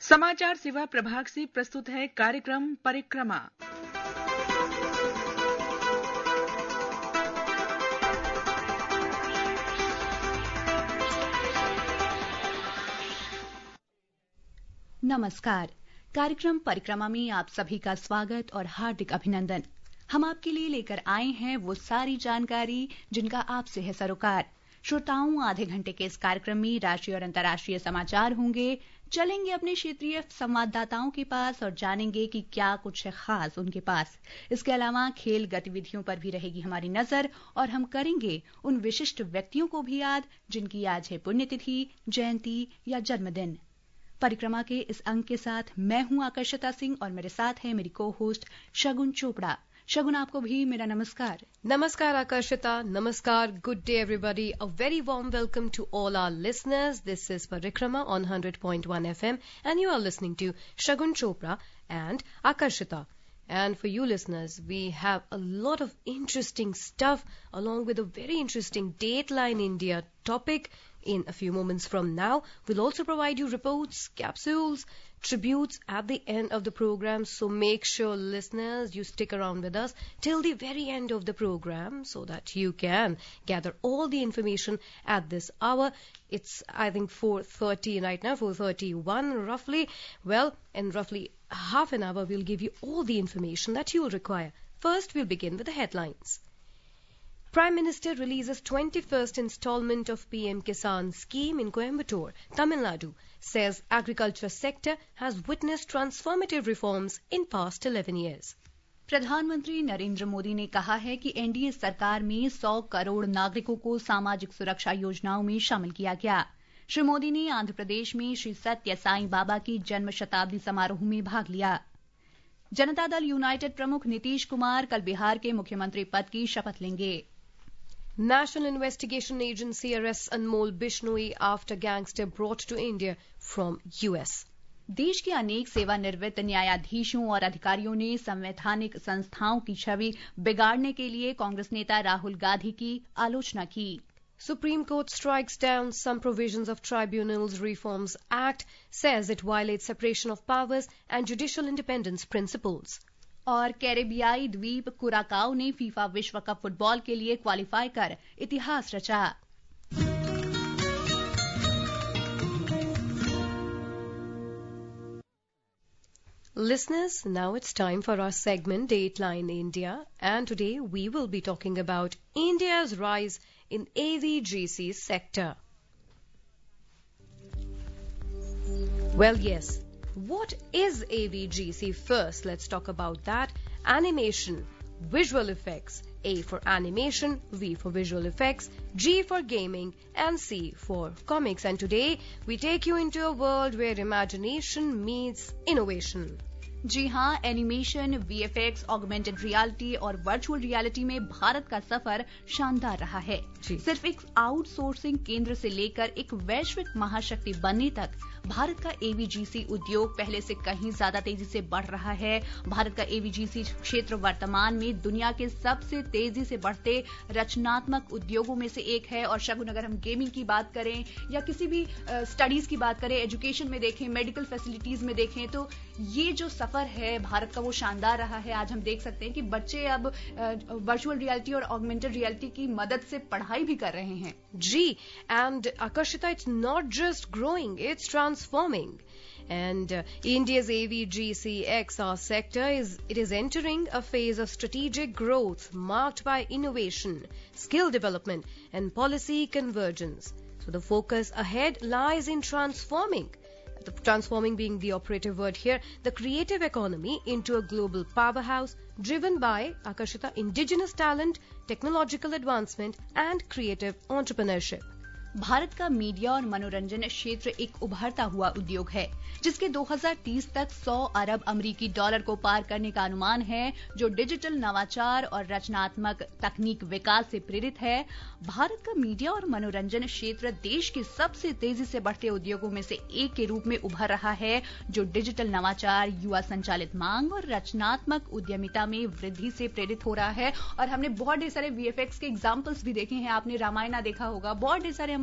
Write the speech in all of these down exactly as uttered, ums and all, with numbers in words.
समाचार सेवा प्रभाग से प्रस्तुत है कार्यक्रम परिक्रमा। नमस्कार। कार्यक्रम परिक्रमा में आप सभी का स्वागत और हार्दिक अभिनंदन। हम आपके लिए लेकर आए हैं वो सारी जानकारी जिनका आपसे है सरोकार। श्रोताओं, आधे घंटे के इस कार्यक्रम में राष्ट्रीय और अंतर्राष्ट्रीय समाचार होंगे। चलेंगे अपने क्षेत्रीय संवाददाताओं के पास और जानेंगे कि क्या कुछ है खास उनके पास। इसके अलावा खेल गतिविधियों पर भी रहेगी हमारी नजर और हम करेंगे उन विशिष्ट व्यक्तियों को भी याद जिनकी आज है पुण्यतिथि, जयंती या जन्मदिन। परिक्रमा के इस अंक के साथ मैं हूं आकर्षिता सिंह और मेरे साथ है मेरी को होस्ट शगुन चोपड़ा। शगुन, आपको भी मेरा नमस्कार। Namaskar Akarshita, Namaskar, good day everybody. A very warm welcome to all our listeners. This is Parikrama on one hundred point one F M and you are listening to Shagun Chopra and Akarshita. And for you listeners, we have a lot of interesting stuff along with a very interesting Dateline India topic. In a few moments from now, we'll also provide you reports, capsules, tributes at the end of the program. So make sure, listeners, you stick around with us till the very end of the program so that you can gather all the information at this hour. It's, I think, four thirty right now, four thirty-one roughly. Well, in roughly half an hour, we'll give you all the information that you'll require. First, we'll begin with the headlines. Prime Minister releases twenty-first installment of P M Kisan scheme in Coimbatore, Tamil Nadu, says agriculture sector has witnessed transformative reforms in past eleven years. प्रधानमंत्री नरेंद्र मोदी ने कहा है कि NDA सरकार में सौ करोड़ नागरिकों को सामाजिक सुरक्षा योजनाओं में शामिल किया गया। श्री मोदी ने आंध्र प्रदेश में श्री सत्य साईं बाबा की जन्म शताब्दी समारोह में भाग लिया। जनता दल यूनाइटेड प्रमुख नीतीश कुमार कल बिहार के मुख्यमंत्री पद की शपथ लेंगे। National Investigation Agency arrests Anmol Bishnoi after gangster brought to India from U S. देश के अनेक सेवानिवृत्त न्यायाधीशों और अधिकारियों ने संवैधानिक संस्थाओं की छवि बिगाड़ने के लिए कांग्रेस नेता राहुल गांधी की आलोचना की। Supreme Court strikes down some provisions of Tribunals Reforms Act, says it violates separation of powers and judicial independence principles. और कैरेबियाई द्वीप कुराकाओ ने फीफा विश्व कप फुटबॉल के लिए क्वालिफाई कर इतिहास रचा। Listeners, now it's time for our segment Dateline India, and today we will be talking about India's rise in A V G C sector. Well, yes. What is A V G C? First, let's talk about that. Animation, visual effects. A for animation, V for visual effects, G for gaming, and C for comics. And today, we take you into a world where imagination meets innovation. जी हाँ, animation, VFX, augmented reality और virtual reality में भारत का सफर शानदार रहा है। सिर्फ एक आउटसोर्सिंग केंद्र से लेकर एक वैश्विक महाशक्ति बनने तक भारत का एवीजीसी उद्योग पहले से कहीं ज्यादा तेजी से बढ़ रहा है। भारत का एवीजीसी क्षेत्र वर्तमान में दुनिया के सबसे तेजी से बढ़ते रचनात्मक उद्योगों में से एक है। और शगुन, अगर हम गेमिंग की बात करें या किसी भी स्टडीज की बात करें, एजुकेशन में देखें, मेडिकल फैसिलिटीज में देखें, तो ये जो सफर है भारत का वो शानदार रहा है। आज हम देख सकते हैं कि बच्चे अब वर्चुअल रियलिटी और ऑगमेंटेड रियलिटी की मदद से पढ़ाई भी कर रहे हैं। जी, and Akarshita, it's not just growing, it's transforming. And uh, India's A V G C X R sector is it is entering a phase of strategic growth marked by innovation, skill development, and policy convergence. So the focus ahead lies in transforming. The transforming being the operative word here, the creative economy into a global powerhouse driven by Akarshita indigenous talent, technological advancement and creative entrepreneurship. Bharat का media और मनोरंजन क्षेत्र एक उभरता हुआ उद्योग है जिसके दो हज़ार तीस तक सौ अरब अमेरिकी डॉलर को पार करने का अनुमान है, जो डिजिटल नवाचार और रचनात्मक तकनीक विकास से प्रेरित है। भारत का मीडिया और मनोरंजन क्षेत्र देश के सबसे तेजी से बढ़ते उद्योगों में से एक के रूप में उभर रहा है, जो डिजिटल नवाचार, युवा संचालित मांग और रचनात्मक उद्यमिता में वृद्धि से प्रेरित हो रहा है। और हमने बहुत ढेर सारे वीएफएक्स के एग्जाम्पल्स भी देखे हैं। आपने रामायणा देखा होगा, बहुत ढेर सारे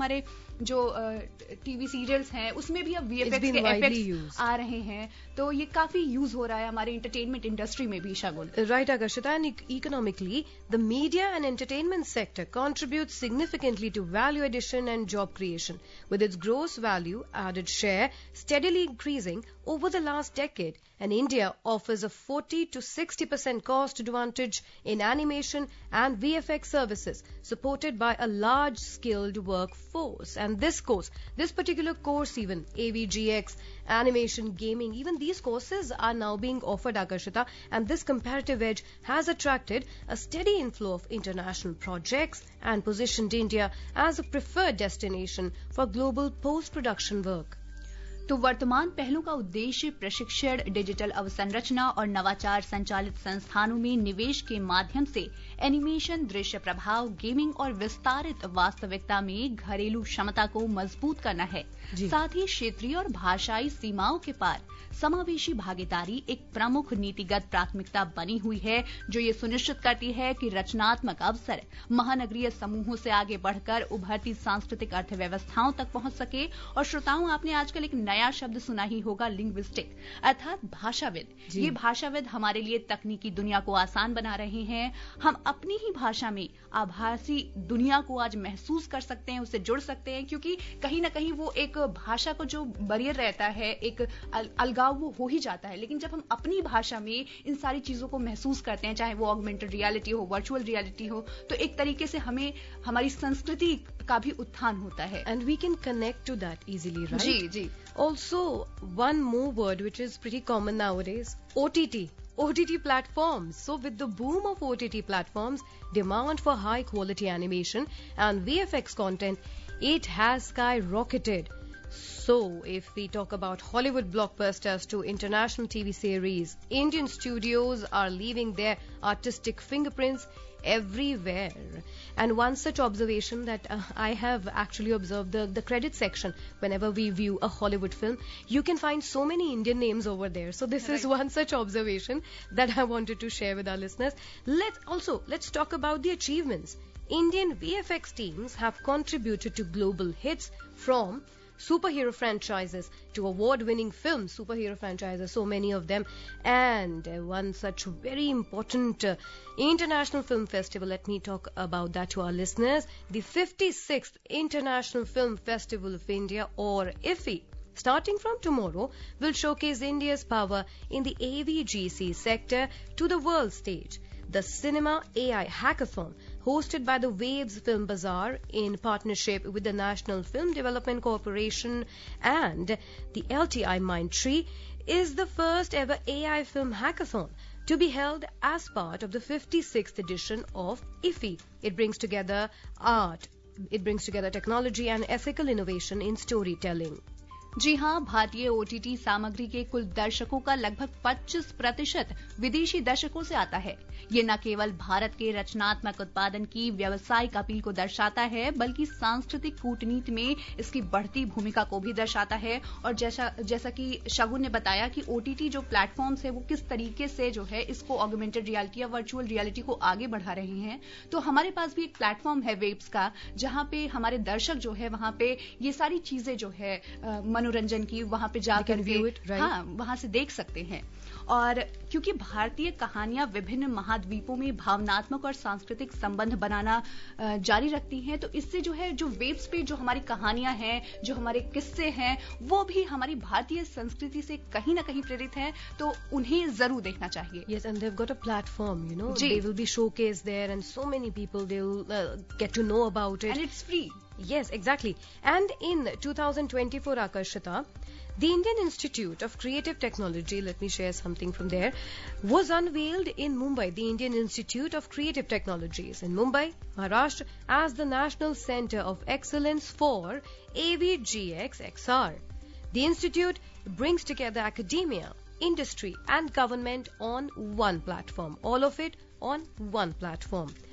हमारे जो टीवी सीरियल्स हैं उसमें भी अब वीएफएक्स के इफेक्ट्स आ रहे हैं, तो ये काफी यूज हो रहा है हमारे एंटरटेनमेंट इंडस्ट्री में भी, शगुन। Right, Akarshita, and economically, the media and entertainment sector contributes significantly to value addition and job creation, with its gross value added share steadily increasing over the last decade. And India offers a forty to sixty percent cost advantage in animation and V F X services, supported by a large skilled workforce. And this course, this particular course even, A V G X, animation, gaming, even these courses are now being offered, Akarshita, and this comparative edge has attracted a steady inflow of international projects and positioned India as a preferred destination for global post-production work. तो वर्तमान पहलों का उद्देश्य प्रशिक्षण, digital अवसंरचना और नवाचार संचालित संस्थानों में निवेश के माध्यम से एनिमेशन, दृश्य प्रभाव, गेमिंग और विस्तारित वास्तविकता में घरेलू क्षमता को मजबूत करना है। साथ ही क्षेत्रीय और भाषाई सीमाओं के पार समावेशी भागीदारी एक प्रमुख नीतिगत प्राथमिकता बनी हुई है, जो ये सुनिश्चित करती है कि रचनात्मक अवसर महानगरीय समूहों से आगे बढ़कर उभरती सांस्कृतिक अर्थव्यवस्थाओं तक पहुंच सके। और श्रोताओं, आपने आजकल एक नया शब्द सुना ही होगा, लिंग्विस्टिक, अर्थात भाषाविद। ये भाषाविद हमारे लिए तकनीकी दुनिया को आसान बना रहे हैं। हम अपनी ही भाषा में आभासी दुनिया को आज महसूस कर सकते हैं, उससे जुड़ सकते हैं, क्योंकि कहीं ना कहीं वो एक भाषा को जो बैरियर रहता है, एक अलगाव वो हो ही जाता है। लेकिन जब हम अपनी भाषा में इन सारी चीजों को महसूस करते हैं, चाहे वो ऑगमेंटेड रियलिटी हो, वर्चुअल रियलिटी हो, तो एक तरीके से हमें हमारी संस्कृति का भी उत्थान होता है। And we can connect to that easily, right? Ji ji. Also, one more word which is pretty common nowadays, O T T. O T T platforms. So with the boom of O T T platforms, demand for high quality animation and V F X content, it has skyrocketed. So if we talk about Hollywood blockbusters to international T V series, Indian studios are leaving their artistic fingerprints everywhere. And one such observation that uh, I have actually observed, the, the credit section, whenever we view a Hollywood film, you can find so many Indian names over there. So this right. is one such observation that I wanted to share with our listeners. Let's also, let's talk about the achievements. Indian V F X teams have contributed to global hits, from superhero franchises to award-winning films, superhero franchises, so many of them. And uh, one such very important uh, international film festival, let me talk about that to our listeners, the fifty-sixth International Film Festival of India, or I F I, starting from tomorrow, will showcase India's power in the A V G C sector to the world stage. The Cinema A I Hackathon, hosted by the Waves Film Bazaar in partnership with the National Film Development Corporation and the L T I Mindtree, is the first ever A I film hackathon to be held as part of the fifty-sixth edition of I F I. It brings together art, it brings together technology and ethical innovation in storytelling. जी हाँ, भारतीय OTT सामग्री के कुल दर्शकों का लगभग पच्चीस प्रतिशत विदेशी दर्शकों से आता है। ये न केवल भारत के रचनात्मक उत्पादन की व्यावसायिक अपील को दर्शाता है, बल्कि सांस्कृतिक कूटनीति में इसकी बढ़ती भूमिका को भी दर्शाता है। और जैसा जैसा कि शगुन ने बताया कि ओटीटी जो प्लेटफॉर्म्स है वो किस तरीके से जो है इसको ऑगमेंटेड रियलिटी या वर्चुअल रियलिटी को आगे बढ़ा रहे हैं, तो हमारे पास भी एक प्लेटफॉर्म है वेब्स का, जहाँ पे हमारे दर्शक जो है वहाँ पे ये सारी चीजें जो है मनोरंजन की वहां पे जाकर के right? हाँ वहां से देख सकते हैं। और क्योंकि भारतीय कहानियां विभिन्न महाद्वीपों में भावनात्मक और सांस्कृतिक संबंध बनाना जारी रखती हैं, तो इससे जो है जो वेब्स पे जो हमारी कहानियां हैं, जो हमारे किस्से हैं, वो भी हमारी भारतीय संस्कृति से कहीं ना कहीं प्रेरित हैं, तो उन्हें जरूर देखना चाहिए। Yes, and they've got a platform, you know, they will be showcased there, and so many people they will uh, get to know about it, and it's free. Yes, exactly. And in two thousand twenty-four, Akarshita, the Indian Institute of Creative Technology, let me share something from there, was unveiled in Mumbai. The Indian Institute of Creative Technologies in Mumbai, Maharashtra, as the National Center of Excellence for A V G X X R. The institute brings together academia, industry and government on one platform. All of it on one platform.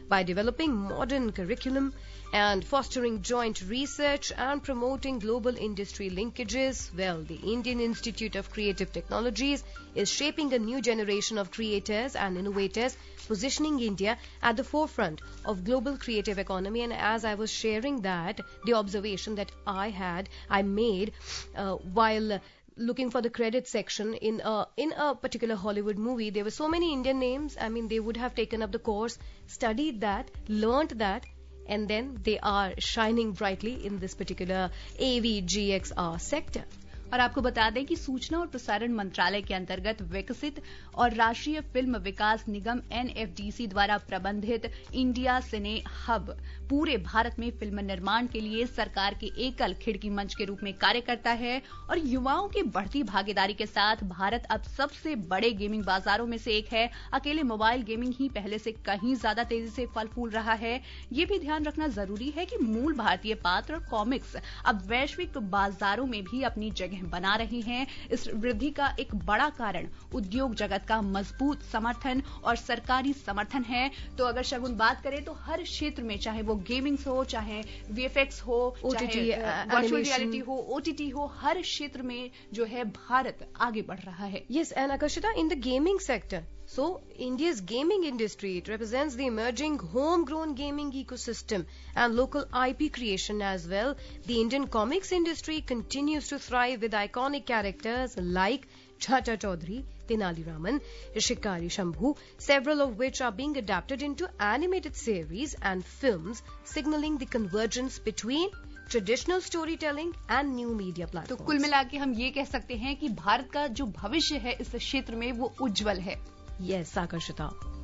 by developing modern curriculum and fostering joint research and promoting global industry linkages. Well, the Indian Institute of Creative Technologies is shaping a new generation of creators and innovators, positioning India at the forefront of global creative economy. And as I was sharing that, the observation that I had, I made uh, while looking for the credit section in a, in a particular Hollywood movie, there were so many Indian names. I mean, they would have taken up the course, studied that, learnt that, and then they are shining brightly in this particular A V G X R sector. और आपको बता दें कि सूचना और प्रसारण मंत्रालय के अंतर्गत विकसित और राष्ट्रीय फिल्म विकास निगम एन एफ डी सी द्वारा प्रबंधित इंडिया सिने हब पूरे भारत में फिल्म निर्माण के लिए सरकार के एकल खिड़की मंच के रूप में कार्य करता है और युवाओं की बढ़ती भागीदारी के साथ भारत अब सबसे बड़े गेमिंग बाजारों में से एक है। अकेले मोबाइल गेमिंग ही पहले से कहीं ज्यादा तेजी से फल फूल रहा है। ये भी ध्यान रखना जरूरी है कि मूल भारतीय पात्र और कॉमिक्स अब वैश्विक बाजारों में भी अपनी जगह बना रहे हैं। इस वृद्धि का एक बड़ा कारण उद्योग जगत का मजबूत समर्थन और सरकारी समर्थन है। तो अगर शगुन बात करें तो हर क्षेत्र में, चाहे वो गेमिंग हो, चाहे वी एफ एक्स हो, चाहे वर्चुअल रियलिटी हो, ओ टी टी हो, हर क्षेत्र में जो है भारत आगे बढ़ रहा है। Yes, and Akashita, in the gaming sector, so India's gaming industry, it represents the emerging homegrown gaming ecosystem and local I P creation as well. The Indian comics industry continues to thrive with iconic characters like Chacha Chaudhary, Tenali Raman, Shikari Shambhu, several of which are being adapted into animated series and films, signaling the convergence between traditional story telling and new media platform. तो कुल मिला के हम ये कह सकते हैं कि भारत का जो भविष्य है इस क्षेत्र में वो उज्जवल है। यस आकर्षिता।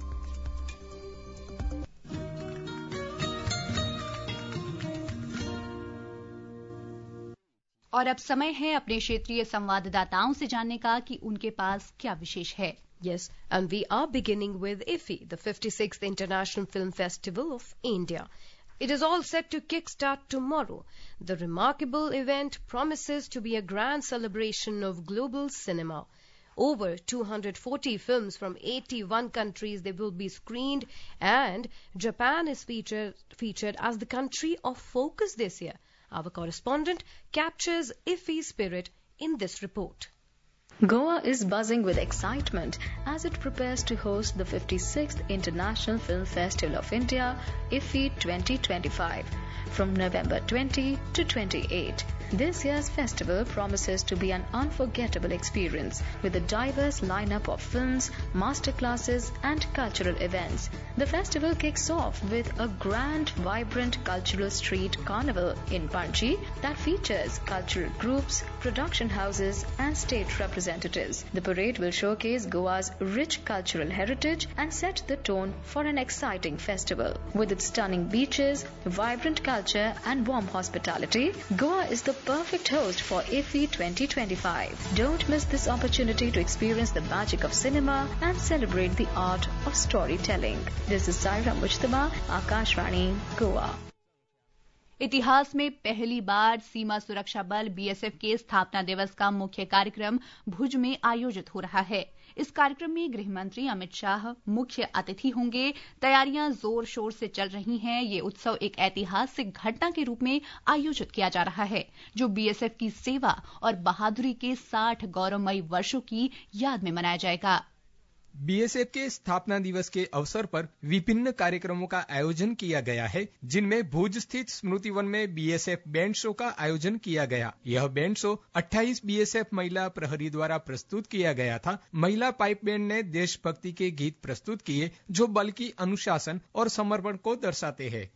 और अब समय है अपने क्षेत्रीय संवाददाताओं से जानने का कि उनके पास क्या विशेष है। Yes, and we are beginning with I F I, the fifty-sixth International Film Festival of India. It is all set to kickstart tomorrow. The remarkable event promises to be a grand celebration of global cinema. Over two hundred forty films from eighty-one countries, they will be screened, and Japan is featured, featured as the country of focus this year. Our correspondent captures I F I spirit in this report. Goa is buzzing with excitement as it prepares to host the fifty-sixth International Film Festival of India, I F I twenty twenty-five, from November twentieth to twenty-eighth. This year's festival promises to be an unforgettable experience with a diverse lineup of films, masterclasses, and cultural events. The festival kicks off with a grand, vibrant cultural street carnival in Panji that features cultural groups, production houses, and state representatives. The parade will showcase Goa's rich cultural heritage and set the tone for an exciting festival. With its stunning beaches, vibrant culture, and warm hospitality, Goa is the perfect host for I F I twenty twenty-five. Don't miss this opportunity to experience the magic of cinema and celebrate the art of storytelling. This is Saira Mujtaba, Akashvani, Goa. इतिहास में पहली बार सीमा सुरक्षा बल B S F के स्थापना दिवस का मुख्य कार्यक्रम भुज में आयोजित हो रहा है। इस कार्यक्रम में गृह मंत्री अमित शाह मुख्य अतिथि होंगे। तैयारियां जोर शोर से चल रही हैं। ये उत्सव एक ऐतिहासिक घटना के रूप में आयोजित किया जा रहा है, जो बी एस एफ की सेवा और बहादुरी के साठ गौरवमयी वर्षों की याद में मनाया जाएगा। बी एस एफ के स्थापना दिवस के अवसर पर विभिन्न कार्यक्रमों का आयोजन किया गया है, जिनमें भुज स्थित स्मृति वन में B S F band show का आयोजन किया गया। यह बैंड शो अट्ठाईस बी एस एफ महिला प्रहरी द्वारा प्रस्तुत किया गया था। महिला पाइप बैंड ने देशभक्ति के गीत प्रस्तुत किए, जो बल की अनुशासन और समर्पण को दर्शाते हैं।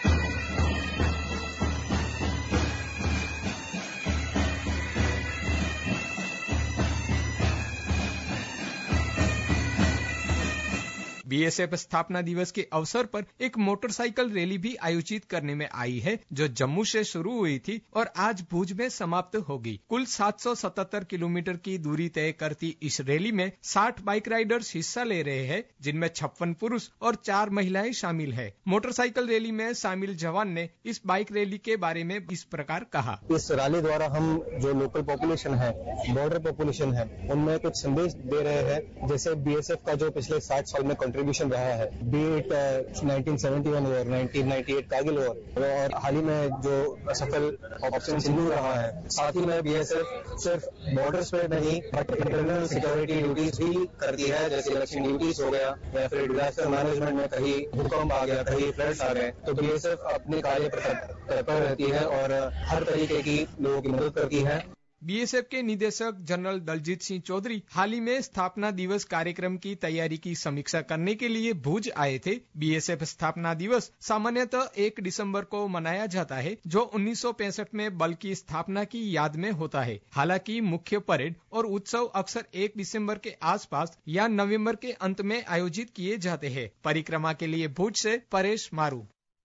बी एस एफ स्थापना दिवस के अवसर पर एक मोटरसाइकिल रैली भी आयोजित करने में आई है, जो जम्मू से शुरू हुई थी और आज भुज में समाप्त होगी। कुल सात सौ सतहत्तर किलोमीटर की दूरी तय करती इस रैली में साठ बाइक राइडर्स हिस्सा ले रहे हैं, जिनमें छप्पन पुरुष और चार महिलाएं शामिल है। मोटरसाइकिल रैली में शामिल जवान ने इस बाइक रैली के बारे में इस प्रकार कहा। इस रैली द्वारा हम जो लोकल पॉपुलेशन है, बॉर्डर पॉपुलेशन है, उनमें कुछ संदेश दे रहे हैं। जैसे बी एस एफ का जो पिछले साठ साल में कंट्रीब्यूशन कंट्रीब्यूशन रहा है, be it nineteen seventy one और nineteen ninety eight Kargil war और हाल ही में जो सफल ऑपरेशन सिंदूर रहा है। साथ ही में बीएसएफ सिर्फ बॉर्डर्स पे नहीं बट इंटरनल सिक्योरिटी ड्यूटीज भी करती है, जैसे इलेक्शन ड्यूटीज हो गया या फिर डिजास्टर मैनेजमेंट में कहीं भूकंप आ गया, कहीं फ्लड्स आ गए, तो बीएसएफ अपने कार्य पर तत्पर रहती है और हर तरीके की लोगों की मदद करती है। बीएसएफ के निदेशक जनरल दलजीत सिंह चौधरी हाल ही में स्थापना दिवस कार्यक्रम की तैयारी की समीक्षा करने के लिए भुज आए थे। बीएसएफ स्थापना दिवस सामान्यतः एक दिसंबर को मनाया जाता है, जो उन्नीस सौ पैंसठ में बल की स्थापना की याद में होता है। हालांकि मुख्य परेड और उत्सव अक्सर एक दिसंबर के आसपास या नवंबर के अंत में आयोजित किए जाते हैं। परिक्रमा के लिए भुज से परेश मारू।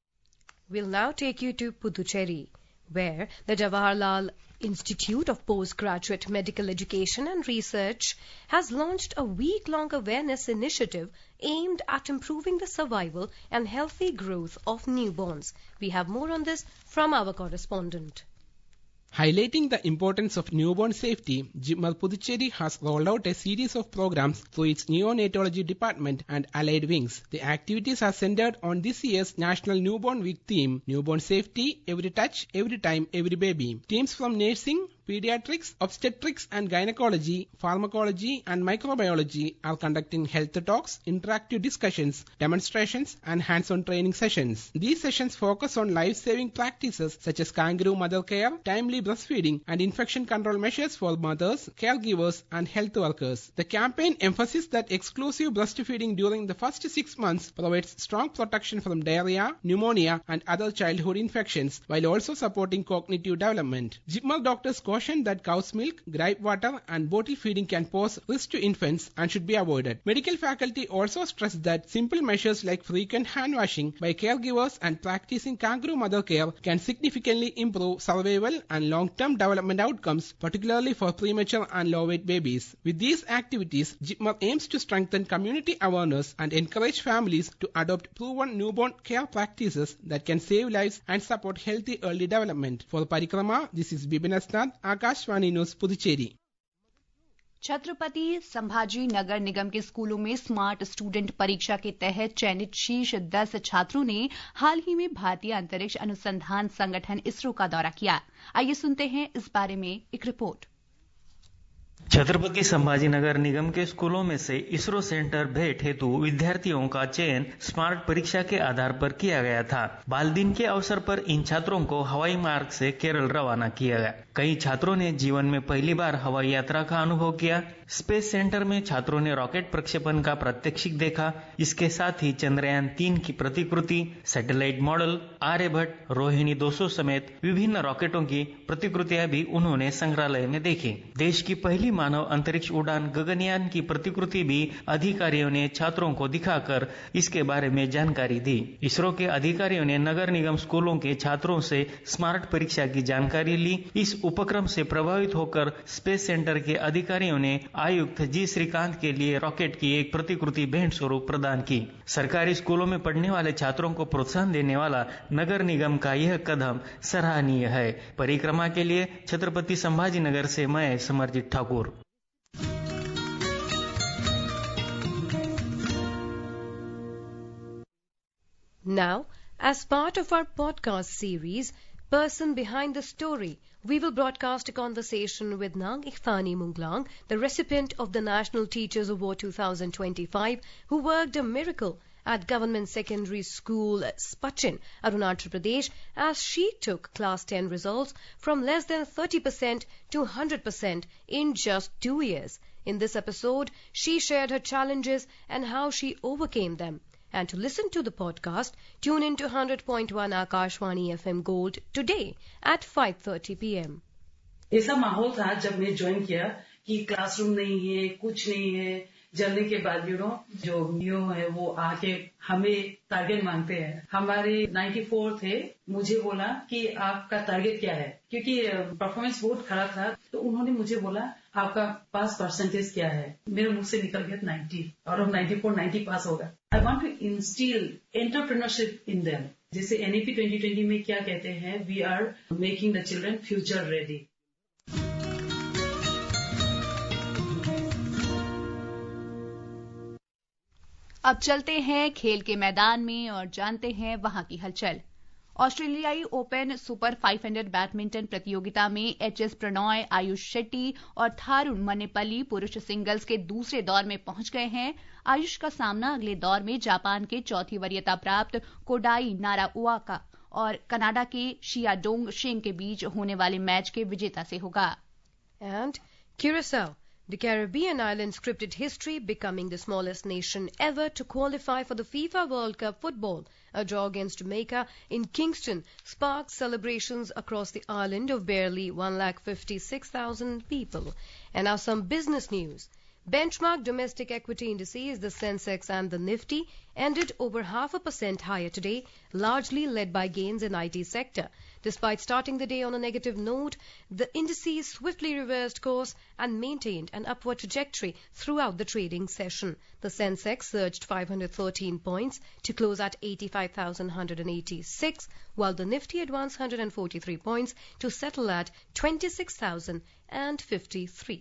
We'll now take you to Puducherry, where the Jawaharlal Institute of Postgraduate Medical Education and Research has launched a week-long awareness initiative aimed at improving the survival and healthy growth of newborns. We have more on this from our correspondent. Highlighting the importance of newborn safety, Jipmal Puducherry has rolled out a series of programs through its neonatology department and allied wings. The activities are centered on this year's National Newborn Week theme, Newborn Safety, Every Touch, Every Time, Every Baby. Teams from nursing, pediatrics, obstetrics and gynecology, pharmacology and microbiology are conducting health talks, interactive discussions, demonstrations and hands-on training sessions. These sessions focus on life-saving practices such as kangaroo mother care, timely breastfeeding and infection control measures for mothers, caregivers and health workers. The campaign emphasizes that exclusive breastfeeding during the first six months provides strong protection from diarrhea, pneumonia and other childhood infections while also supporting cognitive development. Jipmal doctors caution that cow's milk, gripe water and bottle feeding can pose risk to infants and should be avoided. Medical faculty also stress that simple measures like frequent hand washing by caregivers and practicing kangaroo mother care can significantly improve survival and long-term development outcomes, particularly for premature and low-weight babies. With these activities, Jipmal aims to strengthen community awareness and encourage families to adopt proven newborn care practices that can save lives and support healthy early development. For Parikrama, this is Bibin Asnad, Akashvani news Puducherry. Chhatrapati Sambhaji Nagar निगम के स्कूलों में smart student परीक्षा के तहत चयनित शीर्ष दस छात्रों ने हाल ही में भारतीय अंतरिक्ष अनुसंधान संगठन इसरो का दौरा किया। आइए सुनते हैं इस बारे में एक रिपोर्ट। छत्रपति संभाजीनगर निगम के स्कूलों में से इसरो सेंटर भेंट हेतु विद्यार्थियों का चयन स्मार्ट परीक्षा के आधार पर किया गया था। बाल दिन के अवसर पर इन छात्रों को हवाई मार्ग से केरल रवाना किया गया। कई छात्रों ने जीवन में पहली बार हवाई यात्रा का अनुभव किया। स्पेस सेंटर में छात्रों ने रॉकेट प्रक्षेपण का प्रात्यक्षिक देखा। इसके साथ ही चंद्रयान तीन की प्रतिकृति, सैटेलाइट मॉडल, आर्यभट्ट, रोहिणी दो सौ समेत विभिन्न रॉकेटों की प्रतिकृतियां भी उन्होंने संग्रहालय में देखी। देश की पहली मानव अंतरिक्ष उड़ान गगनयान की प्रतिकृति भी अधिकारियों ने छात्रों को दिखाकर इसके बारे में जानकारी दी। इसरो के अधिकारियों ने नगर निगम स्कूलों के छात्रों से स्मार्ट परीक्षा की जानकारी ली। इस उपक्रम से प्रभावित होकर स्पेस सेंटर के अधिकारियों ने आयुक्त जी श्रीकांत के लिए रॉकेट की एक प्रतिकृति भेंट स्वरूप प्रदान की। सरकारी स्कूलों में पढ़ने वाले छात्रों को प्रोत्साहन देने वाला नगर निगम का यह कदम सराहनीय है। परिक्रमा के लिए छत्रपति संभाजीनगर से मैं Samarjeet Thakur. Now, as part of our podcast series, Person Behind the Story, we will broadcast a conversation with Nang Ikhthani Munglang, the recipient of the National Teachers Award two thousand twenty-five, who worked a miracle at Government Secondary School Spachin, Arunachal Pradesh, as she took Class ten results from less than thirty percent to one hundred percent in just two years. In this episode, she shared her challenges and how she overcame them. And to listen to the podcast, tune in to one hundred point one Akashvani F M Gold today at five thirty p m ऐसा माहौल था जब मैं join किया कि classroom नहीं है, कुछ नहीं है। जलने के बाद यू नो जो न्यू है वो आके हमें टारगेट मांगते हैं। हमारे चौरानवे थे। मुझे बोला कि आपका टारगेट क्या है, क्योंकि परफॉर्मेंस बहुत खराब था। तो उन्होंने मुझे बोला आपका पास परसेंटेज क्या है। मेरे मुंह से निकल गया नब्बे और अब चौरानवे नब्बे पास होगा। I want to instil entrepreneurship in them. जैसे एनईपी ट्वेंटी ट्वेंटी में क्या कहते हैं, we are making the children future ready. अब चलते हैं खेल के मैदान में और जानते हैं वहां की हलचल। ऑस्ट्रेलियाई ओपन सुपर पाँच सौ बैडमिंटन प्रतियोगिता में एच एस प्रणॉय, आयुष शेट्टी और थारुण मन्नेपल्ली पुरुष सिंगल्स के दूसरे दौर में पहुंच गए हैं। आयुष का सामना अगले दौर में जापान के चौथी वरीयता प्राप्त कोडाई नाराओका और कनाडा के शियाडोंग शेंग के बीच होने वाले मैच के विजेता से होगा। And Curacao, the Caribbean island, scripted history, becoming the smallest nation ever to qualify for the FIFA World Cup football. A draw against Jamaica in Kingston sparked celebrations across the island of barely one lakh fifty-six thousand people. And now some business news. Benchmark domestic equity indices, the Sensex and the Nifty, ended over half a percent higher today, largely led by gains in I T sector. Despite starting the day on a negative note, the indices swiftly reversed course and maintained an upward trajectory throughout the trading session. The Sensex surged five hundred thirteen points to close at eighty-five thousand one hundred eighty-six, while the Nifty advanced one hundred forty-three points to settle at twenty-six thousand fifty-three.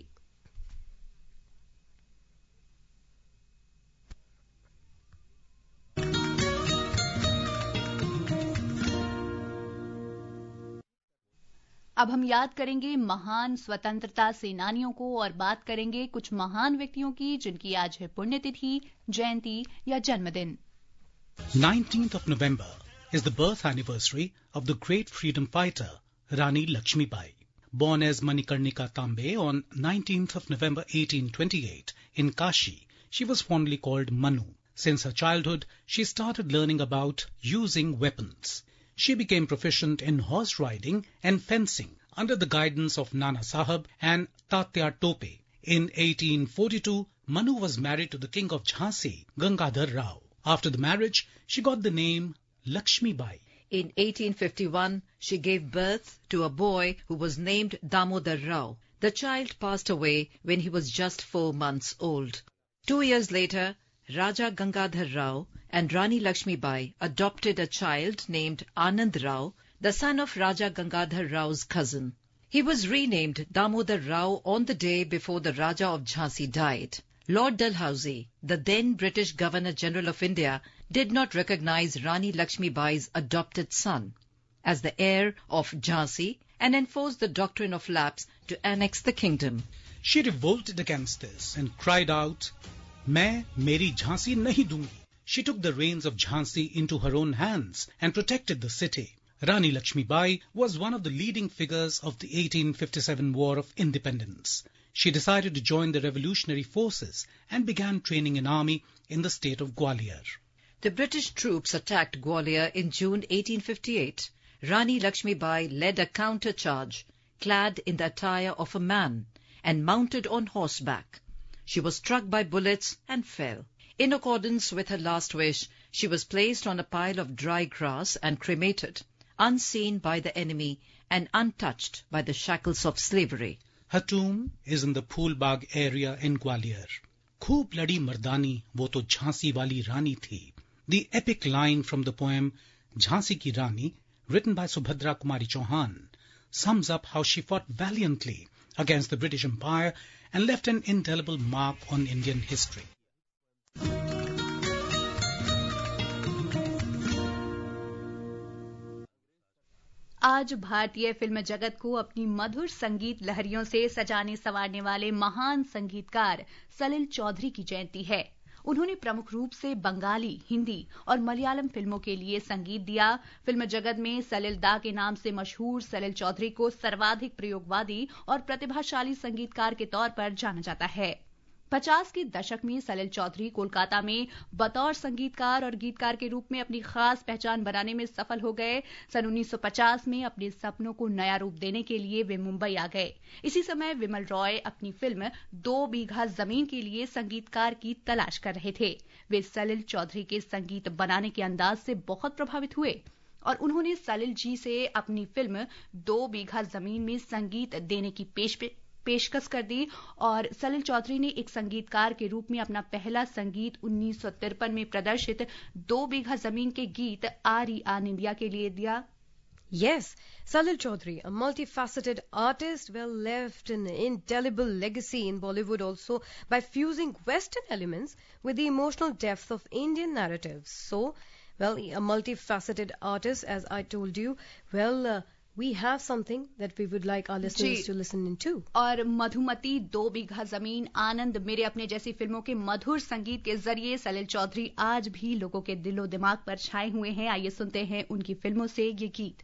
अब हम याद करेंगे महान स्वतंत्रता सेनानियों को और बात करेंगे कुछ महान व्यक्तियों की जिनकी आज है पुण्यतिथि, जयंती या जन्मदिन। nineteenth of November is the birth anniversary of the great freedom fighter Rani Lakshmibai. Born as Manikarnika Tambe on nineteenth of November eighteen twenty-eight in Kashi, she was fondly called Manu. Since her childhood, she started learning about using weapons. She became proficient in horse riding and fencing under the guidance of Nana Sahab and Tatya Tope. In eighteen forty-two, Manu was married to the king of Jhansi, Gangadhar Rao. After the marriage, she got the name Lakshmi Bai. In eighteen fifty-one, she gave birth to a boy who was named Damodar Rao. The child passed away when he was just four months old. Two years later, Raja Gangadhar Rao and Rani Lakshmi Bai adopted a child named Anand Rao, the son of Raja Gangadhar Rao's cousin. He was renamed Damodar Rao on the day before the Raja of Jhansi died. Lord Dalhousie, the then British Governor-General of India, did not recognize Rani Lakshmi Bai's adopted son as the heir of Jhansi and enforced the doctrine of lapse to annex the kingdom. She revolted against this and cried out, "Main meri Jhansi nahi dungi." She took the reins of Jhansi into her own hands and protected the city. Rani Lakshmi Bai was one of the leading figures of the eighteen fifty-seven War of Independence. She decided to join the revolutionary forces and began training an army in the state of Gwalior. The British troops attacked Gwalior in June eighteen fifty-eight. Rani Lakshmi Bai led a counter-charge, clad in the attire of a man and mounted on horseback. She was struck by bullets and fell. In accordance with her last wish, she was placed on a pile of dry grass and cremated, unseen by the enemy and untouched by the shackles of slavery. Her tomb is in the Phoolbagh area in Gwalior. Khoob ladi mardani, wo to Jhansi wali Rani thi. The epic line from the poem Jhansi Ki Rani, written by Subhadra Kumari Chauhan, sums up how she fought valiantly against the British Empire and left an indelible mark on Indian history. आज भारतीय film जगत को अपनी मधुर संगीत लहरियों से सजाने संवारने वाले महान संगीतकार सलिल चौधरी की जयंती है। उन्होंने प्रमुख रूप से बंगाली, हिंदी और मलयालम फिल्मों के लिए संगीत दिया। फिल्म जगत में सलिल दा के नाम से मशहूर सलिल चौधरी को सर्वाधिक प्रयोगवादी और प्रतिभाशाली संगीतकार के तौर पर जाना जाता है। पचास के दशक में सलिल चौधरी कोलकाता में बतौर संगीतकार और गीतकार के रूप में अपनी खास पहचान बनाने में सफल हो गए। सन उन्नीस सौ पचास में अपने सपनों को नया रूप देने के लिए वे मुंबई आ गए। इसी समय विमल रॉय अपनी फिल्म दो बीघा जमीन के लिए संगीतकार की तलाश कर रहे थे। वे सलिल चौधरी के संगीत बनाने के अंदाज से बहुत प्रभावित हुए और उन्होंने सलिल जी से अपनी फिल्म दो बीघा जमीन में संगीत देने की पेश पेशकश कर दी और सलिल चौधरी ने एक संगीतकार के रूप में अपना पहला संगीत उन्नीस सौ तिरपन में प्रदर्शित दो बीघा जमीन के गीत आर ई आन इंडिया के लिए दिया। Yes, Salil Chaudhary, a multifaceted artist, well, left an indelible legacy in Bollywood also by fusing Western elements with the emotional depth of Indian narratives. So, well, a multifaceted artist, as I told you, well, uh, we have something that we would like our listeners to listen into. और मधुमती, दो बीघा जमीन, आनंद, मेरे अपने जैसी फिल्मों के मधुर संगीत के जरिए सलिल चौधरी आज भी लोगों के दिलो दिमाग पर छाए हुए हैं. आइए सुनते हैं उनकी फिल्मों से ये गीत.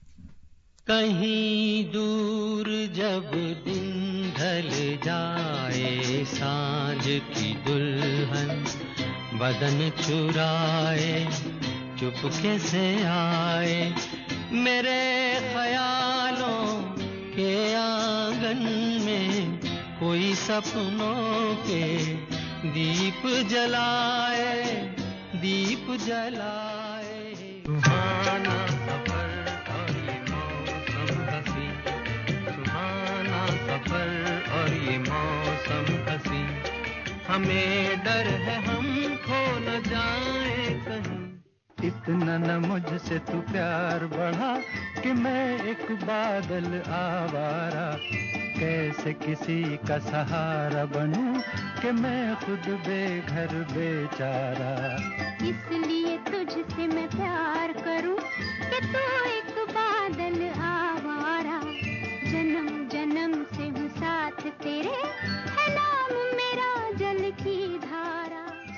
कहीं दूर जब दिन ढल जाए, सांझ की दुल्हन बदन चुराए, चुपके से आए मेरे ख्यालों के आंगन में, कोई सपनों के दीप जलाए, दीप जलाए. सुहाना सफर और ये मौसम हंसी, सुहाना सफर और ये मौसम हंसी, हमें डर है हम खो न जाए कहीं. इतना न मुझसे तू प्यार बढ़ा कि मैं एक बादल आवारा, कैसे किसी का सहारा बनूं कि मैं खुद बेघर बेचारा. इसलिए तुझसे मैं प्यार करूं कि तू एक बादल आवारा, जन्म जन्म से हूँ साथ तेरे, है नाम मेरा जल की धारा.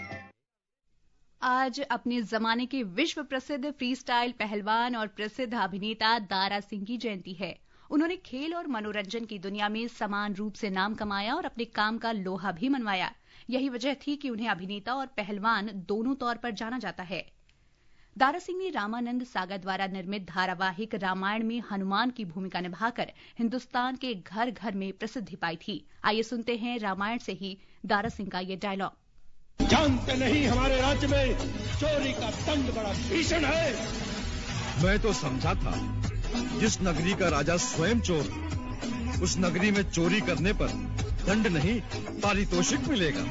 आज अपने जमाने के विश्व प्रसिद्ध फ्री स्टाइल पहलवान और प्रसिद्ध अभिनेता दारा सिंह की जयंती है. उन्होंने खेल और मनोरंजन की दुनिया में समान रूप से नाम कमाया और अपने काम का लोहा भी मनवाया. यही वजह थी कि उन्हें अभिनेता और पहलवान दोनों तौर पर जाना जाता है. दारा सिंह ने रामानंद सागर द्वारा निर्मित धारावाहिक रामायण में हनुमान की भूमिका निभाकर हिंदुस्तान के घर घर में प्रसिद्धि पाई थी. आइए सुनते हैं रामायण से ही दारा सिंह का ये डायलॉग. जानते नहीं हमारे राज्य में चोरी का दंड बड़ा भीषण है. मैं तो समझा था जिस नगरी का राजा स्वयं चोर, उस नगरी में चोरी करने पर दंड नहीं पारितोषिक मिलेगा.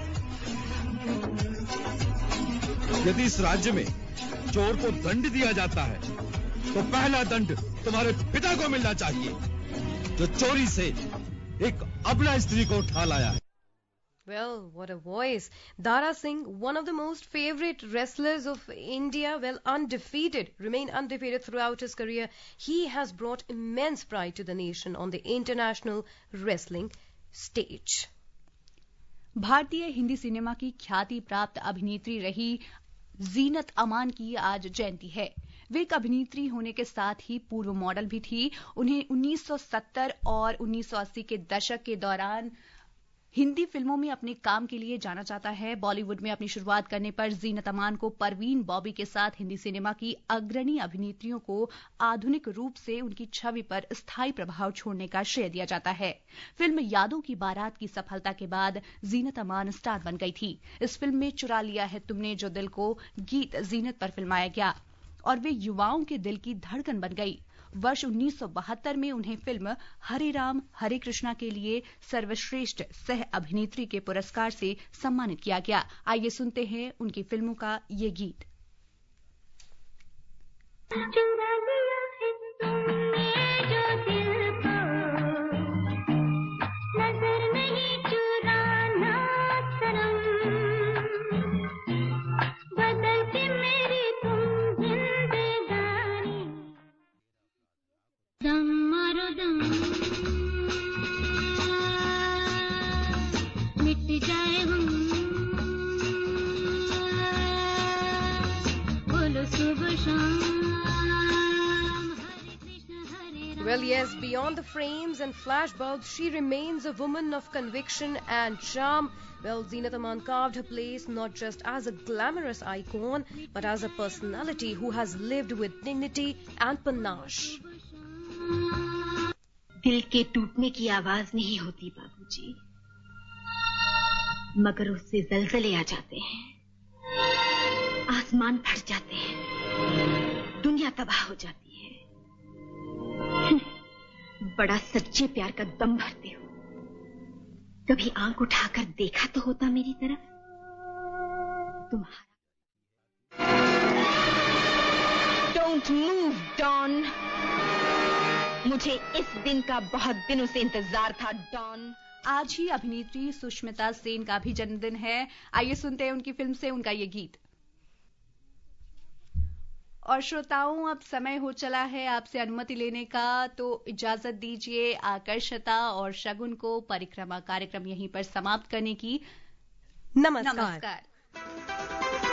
यदि इस राज्य में चोर को दंड दिया जाता है तो पहला दंड तुम्हारे पिता को मिलना चाहिए, जो चोरी से एक अबला स्त्री को उठा लाया है. Well, what a voice. Dara Singh, one of the most favorite wrestlers of India, well, undefeated, remained undefeated throughout his career. He has brought immense pride to the nation on the international wrestling stage. भारतीय Hindi cinema की ख्याति प्राप्त अभिनेत्री रही जीनत अमान की आज जयंती है. वे एक अभिनेत्री होने के साथ ही पूर्व मॉडल भी थी. उन्हें उन्नीस सौ सत्तर और उन्नीस सौ अस्सी के दशक के दौरान हिंदी फिल्मों में अपने काम के लिए जाना जाता है. बॉलीवुड में अपनी शुरुआत करने पर जीनत अमान को परवीन बॉबी के साथ हिंदी सिनेमा की अग्रणी अभिनेत्रियों को आधुनिक रूप से उनकी छवि पर स्थायी प्रभाव छोड़ने का श्रेय दिया जाता है. फिल्म यादों की बारात की सफलता के बाद जीनत अमान स्टार बन गई थी. इस फिल्म में चुरा लिया है तुमने जो दिल को गीत जीनत पर फिल्माया गया और वे युवाओं के दिल की धड़कन बन गई. वर्ष उन्नीस सौ बहत्तर में उन्हें फिल्म हरे राम हरे कृष्णा के लिए सर्वश्रेष्ठ सह अभिनेत्री के पुरस्कार से सम्मानित किया गया. आइए सुनते हैं उनकी फिल्मों का ये गीत. Well, yes, beyond the frames and flashbulbs, she remains a woman of conviction and charm. Well, Zeenat Aman carved her place not just as a glamorous icon, but as a personality who has lived with dignity and panache. दिल के टूटने की आवाज नहीं होती बाबूजी, मगर उससे जलजले आ जाते हैं, आसमान फट जाते हैं, दुनिया तबाह हो जाती है. बड़ा सच्चे प्यार का दम भरते हो. कभी आंख उठाकर देखा तो होता मेरी तरफ. तुम्हारा डोंट मूव डॉन। मुझे इस दिन का बहुत दिनों से इंतजार था डॉन। आज ही अभिनेत्री सुष्मिता सेन का भी जन्मदिन है। आइए सुनते हैं उनकी फिल्म से उनका ये गीत। और श्रोताओं, अब समय हो चला है आपसे अनुमति लेने का, तो इजाजत दीजिए आकर्षता और शगुन को परिक्रमा कार्यक्रम यहीं पर समाप्त करने की। नमस्कार, नमस्कार।